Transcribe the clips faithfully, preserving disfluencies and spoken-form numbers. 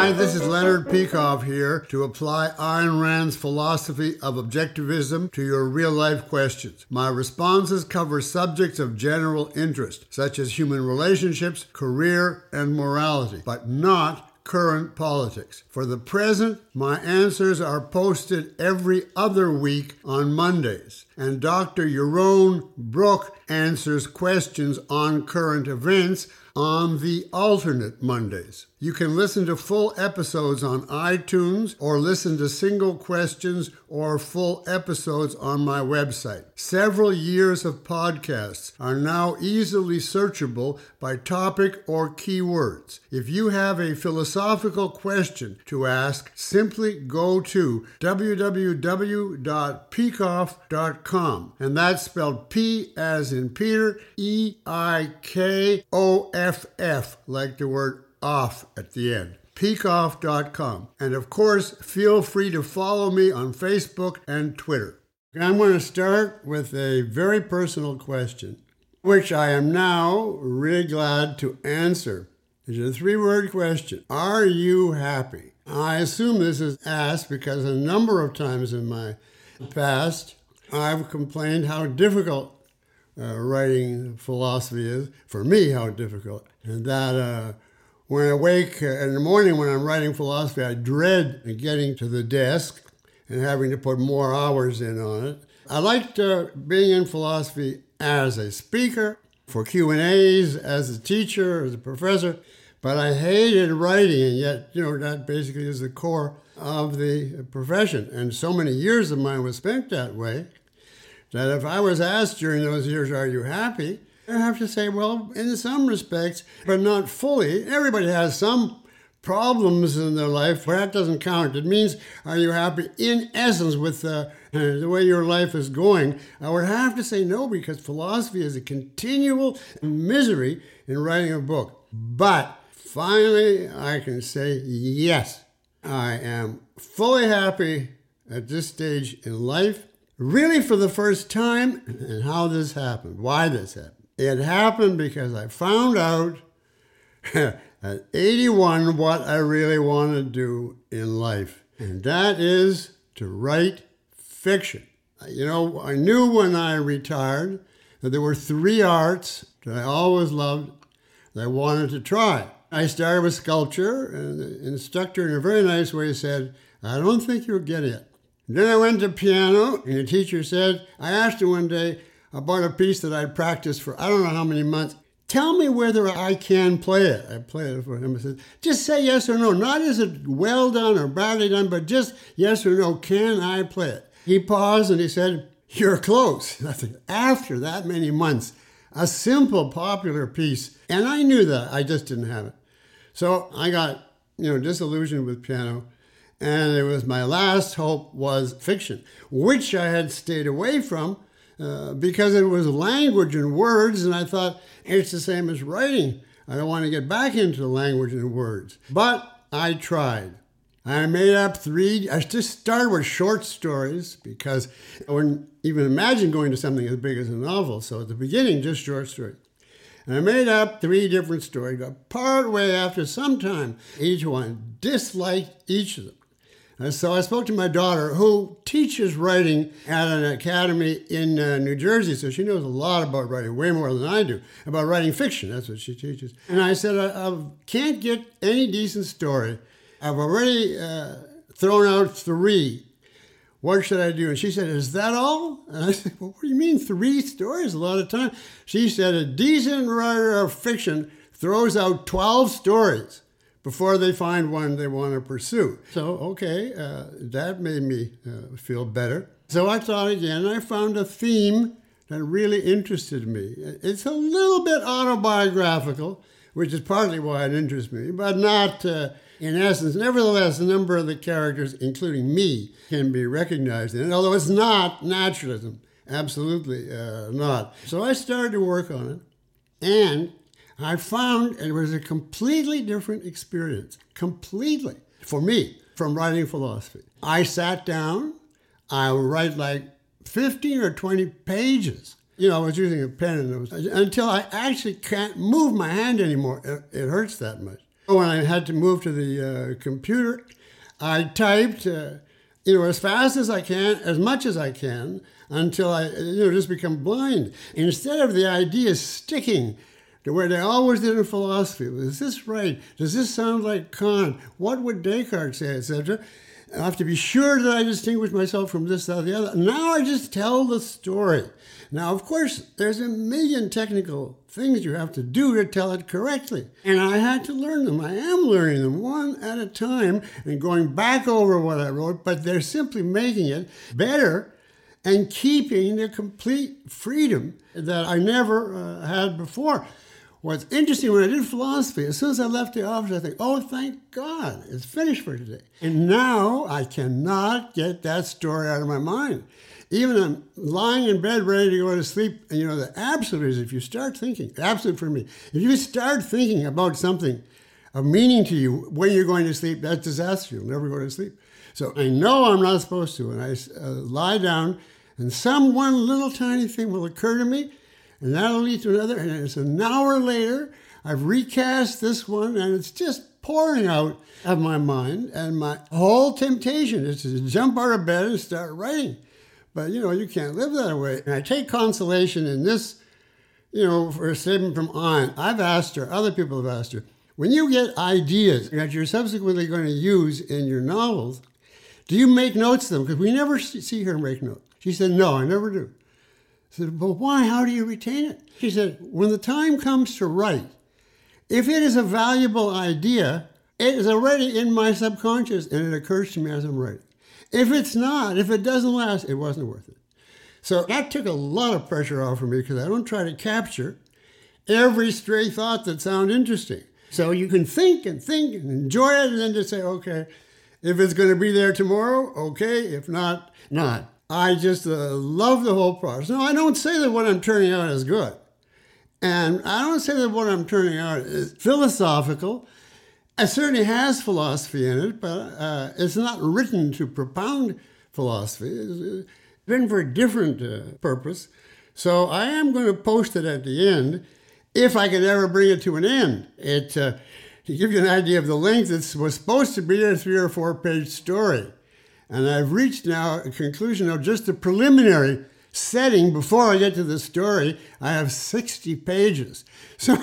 Hi, this is Leonard Peikoff here to apply Ayn Rand's philosophy of objectivism to your real-life questions. My responses cover subjects of general interest, such as human relationships, career, and morality, but not current politics. For the present, my answers are posted every other week on Mondays, and Doctor Yaron Brook answers questions on current events on the alternate Mondays. You can listen to full episodes on iTunes or listen to single questions or full episodes on my website. Several years of podcasts are now easily searchable by topic or keywords. If you have a philosophical question to ask, simply go to w w w dot peikoff dot com, and that's spelled P as in Peter, E I K O F F, like the word off at the end. peikoff dot com. And of course, feel free to follow me on Facebook and Twitter. I'm going to start with a very personal question, which I am now really glad to answer. It's a three-word question. Are you happy? I assume this is asked because a number of times in my past, I've complained how difficult uh, writing philosophy is. For me, how difficult. And that uh, when I wake uh, in the morning when I'm writing philosophy, I dread getting to the desk and having to put more hours in on it. I liked uh, being in philosophy as a speaker, for Q and A's, as a teacher, as a professor, but I hated writing, and yet, you know, that basically is the core of the profession. And so many years of mine was spent that way, that if I was asked during those years, are you happy? I have to say, well, in some respects, but not fully. Everybody has some problems in their life, but that doesn't count. It means, are you happy in essence with uh, the way your life is going? I would have to say no, because philosophy is a continual misery in writing a book. But finally, I can say yes, I am fully happy at this stage in life, really for the first time. And how this happened, why this happened. It happened because I found out at eighty-one what I really want to do in life, and that is to write fiction. You know, I knew when I retired that there were three arts that I always loved that I wanted to try. I started with sculpture, and the instructor in a very nice way said, I don't think you'll get it. Then I went to piano, and the teacher said, I asked her one day about a piece that I'd practiced for I don't know how many months. Tell me whether I can play it. I played it for him. I said, just say yes or no. Not is it well done or badly done, but just yes or no. Can I play it? He paused and he said, you're close. After that many months, a simple, popular piece. And I knew that. I just didn't have it. So I got, you know, disillusioned with piano. And it was my last hope was fiction, which I had stayed away from uh, because it was language and words. And I thought, it's the same as writing. I don't want to get back into language and words. But I tried. I made up three. I just started with short stories because I wouldn't even imagine going to something as big as a novel. So at the beginning, just short stories. And I made up three different stories. Got part way after some time, each one disliked each of them. And so I spoke to my daughter, who teaches writing at an academy in uh, New Jersey, so she knows a lot about writing, way more than I do, about writing fiction. That's what she teaches. And I said, I, I can't get any decent story. I've already uh, thrown out three. What should I do? And she said, is that all? And I said, well, what do you mean three stories? A lot of time. She said, a decent writer of fiction throws out twelve stories before they find one they want to pursue. So, okay, uh, that made me uh, feel better. So I thought again, and I found a theme that really interested me. It's a little bit autobiographical, which is partly why it interests me, but not uh, in essence. Nevertheless, a number of the characters, including me, can be recognized in it, although it's not naturalism. Absolutely uh, not. So I started to work on it, and I found it was a completely different experience, completely, for me, from writing philosophy. I sat down, I would write like fifteen or twenty pages. You know, I was using a pen and it was, until I actually can't move my hand anymore. It, it hurts that much. When I had to move to the uh, computer, I typed, uh, you know, as fast as I can, as much as I can, until I, you know, just become blind. Instead of the ideas sticking to where they always did in philosophy. Is this right? Does this sound like Kant? What would Descartes say, et cetera? I have to be sure that I distinguish myself from this, that, or the other. Now I just tell the story. Now, of course, there's a million technical things you have to do to tell it correctly. And I had to learn them. I am learning them one at a time and going back over what I wrote, but they're simply making it better and keeping the complete freedom that I never uh, had before. What's interesting, when I did philosophy, as soon as I left the office, I think, oh, thank God, it's finished for today. And now I cannot get that story out of my mind. Even I'm lying in bed ready to go to sleep, and you know, the absolute is if you start thinking, absolute for me, if you start thinking about something of meaning to you when you're going to sleep, that's disaster. You'll never go to sleep. So I know I'm not supposed to, and I uh, lie down, and some one little tiny thing will occur to me, and that'll lead to another, and it's an hour later, I've recast this one, and it's just pouring out of my mind, and my whole temptation is to jump out of bed and start writing. But, you know, you can't live that way. And I take consolation in this, you know, for a statement from Anne. I've asked her, other people have asked her, when you get ideas that you're subsequently going to use in your novels, do you make notes of them? Because we never see her make notes. She said, no, I never do. I said, but why? How do you retain it? She said, when the time comes to write, if it is a valuable idea, it is already in my subconscious and it occurs to me as I'm writing. If it's not, if it doesn't last, it wasn't worth it. So that took a lot of pressure off of me because I don't try to capture every stray thought that sounds interesting. So you can think and think and enjoy it and then just say, okay, if it's going to be there tomorrow, okay. If not, not. I just uh, love the whole process. No, I don't say that what I'm turning out is good. And I don't say that what I'm turning out is philosophical. It certainly has philosophy in it, but uh, it's not written to propound philosophy. It's written for a different uh, purpose. So I am going to post it at the end, if I could ever bring it to an end. It, uh, to give you an idea of the length, it was supposed to be a three or four page story. And I've reached now a conclusion of just the preliminary setting before I get to the story. I have sixty pages. So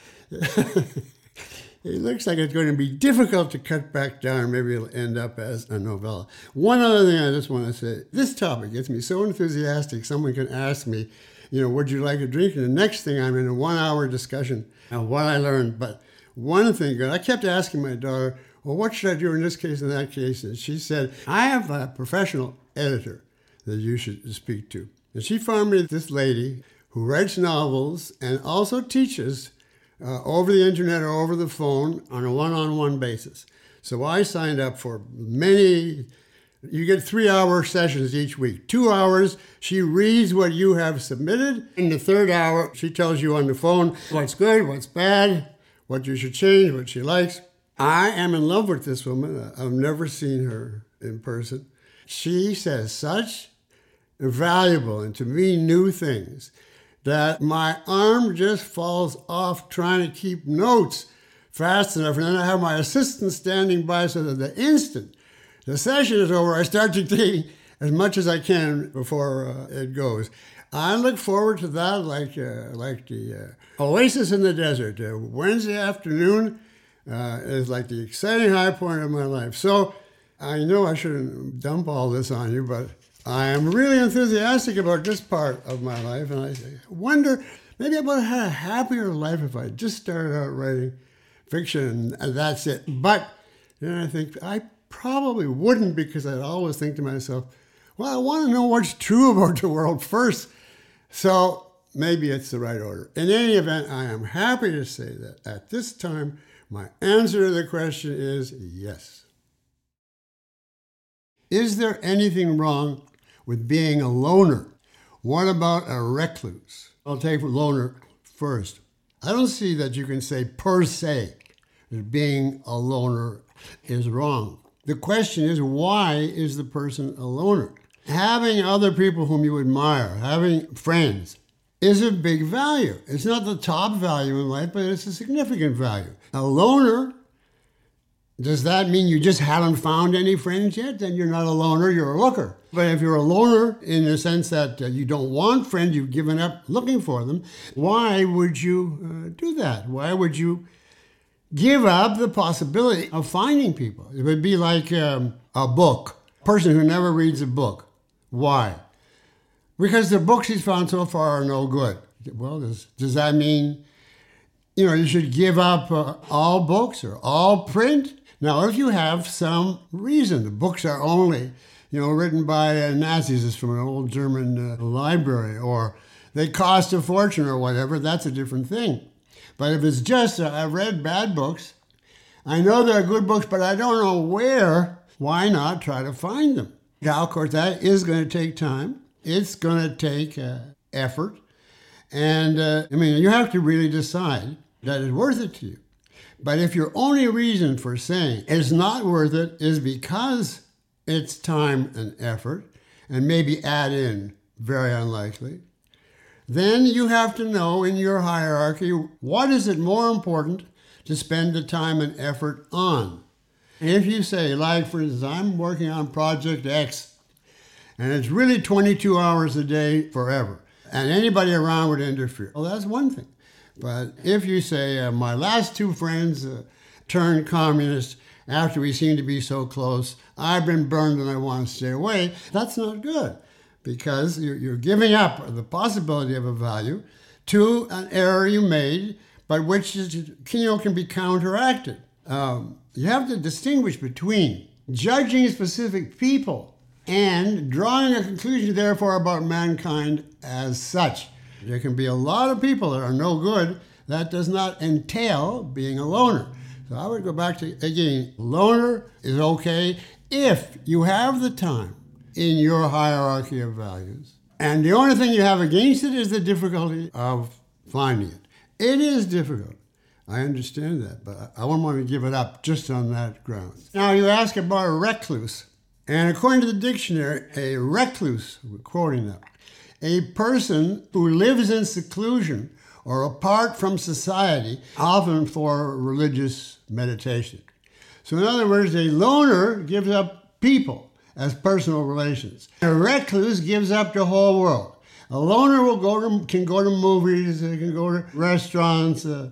it looks like it's going to be difficult to cut back down. Maybe it'll end up as a novella. One other thing I just want to say, this topic gets me so enthusiastic. Someone can ask me, you know, would you like a drink? And the next thing I'm in a one hour discussion of what I learned. But one thing, I kept asking my daughter, well, what should I do in this case and that case? And she said, I have a professional editor that you should speak to. And she found me this lady who writes novels and also teaches uh, over the internet or over the phone on a one-on-one basis. So I signed up for many, you get three-hour sessions each week. Two hours, she reads what you have submitted. In the third hour, she tells you on the phone what's good, what's bad, what you should change, what she likes. I am in love with this woman. I've never seen her in person. She says such valuable and to me new things that my arm just falls off trying to keep notes fast enough. And then I have my assistant standing by so that the instant the session is over, I start dictating as much as I can before uh, it goes. I look forward to that like, uh, like the uh, oasis in the desert. Uh, Wednesday afternoon Uh, is like the exciting high point of my life. So I know I shouldn't dump all this on you, but I am really enthusiastic about this part of my life. And I wonder, maybe I would have had a happier life if I just started out writing fiction and that's it. But then I think I probably wouldn't, because I'd always think to myself, well, I want to know what's true about the world first. So maybe it's the right order. In any event, I am happy to say that at this time, my answer to the question is yes. Is there anything wrong with being a loner? What about a recluse? I'll take loner first. I don't see that you can say per se that being a loner is wrong. The question is, why is the person a loner? Having other people whom you admire, having friends, is a big value. It's not the top value in life, but it's a significant value. A loner Does that mean you just haven't found any friends yet? Then you're not a loner, you're a looker. But if you're a loner in the sense that uh, you don't want friends, you've given up looking for them, why would you uh, do that? Why would you give up the possibility of finding people? It would be like um, a book. A person who never reads a book. Why? Because the books he's found so far are no good. Well, does, does that mean, you know, you should give up uh, all books or all print? Now, if you have some reason, the books are only, you know, written by uh, Nazis, it's from an old German uh, library, or they cost a fortune or whatever, that's a different thing. But if it's just, uh, I've read bad books, I know they're good books, but I don't know where, why not try to find them? Now, of course, that is going to take time. It's going to take uh, effort. And, uh, I mean, you have to really decide that it's worth it to you. But if your only reason for saying it's not worth it is because it's time and effort, and maybe add in very unlikely, then you have to know in your hierarchy, what is it more important to spend the time and effort on? If you say, like, for instance, I'm working on Project X, and it's really twenty-two hours a day forever, and anybody around would interfere, well, that's one thing. But if you say, uh, my last two friends uh, turned communist after we seemed to be so close, I've been burned and I want to stay away, that's not good, because you're, you're giving up the possibility of a value to an error you made, but which is, you know, can be counteracted. Um, you have to distinguish between judging specific people and drawing a conclusion, therefore, about mankind as such. There can be a lot of people that are no good. That does not entail being a loner. So I would go back to, again, loner is okay if you have the time in your hierarchy of values. And the only thing you have against it is the difficulty of finding it. It is difficult. I understand that, but I wouldn't want to give it up just on that grounds. Now you ask about a recluse. And according to the dictionary, a recluse, we're quoting that, a person who lives in seclusion or apart from society, often for religious meditation. So in other words, a loner gives up people as personal relations. A recluse gives up the whole world. A loner will go to, can go to movies, can go to restaurants, uh,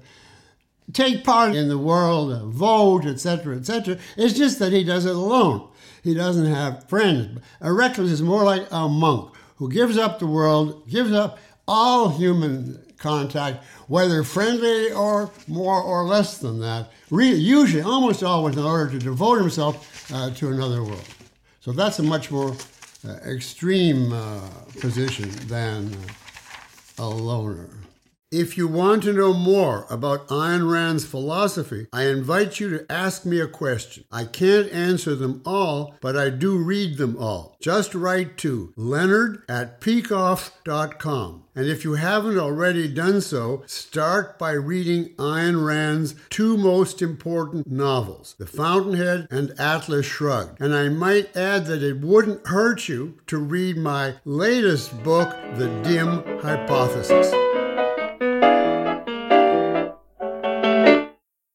take part in the world, uh, vote, et cetera, et cetera. It's just that he does it alone. He doesn't have friends. A recluse is more like a monk who gives up the world, gives up all human contact, whether friendly or more or less than that, really, usually, almost always, in order to devote himself uh, to another world. So that's a much more uh, extreme uh, position than uh, a loner. If you want to know more about Ayn Rand's philosophy, I invite you to ask me a question. I can't answer them all, but I do read them all. Just write to Leonard at peikoff dot com. And if you haven't already done so, start by reading Ayn Rand's two most important novels, The Fountainhead and Atlas Shrugged. And I might add that it wouldn't hurt you to read my latest book, The Dim Hypothesis.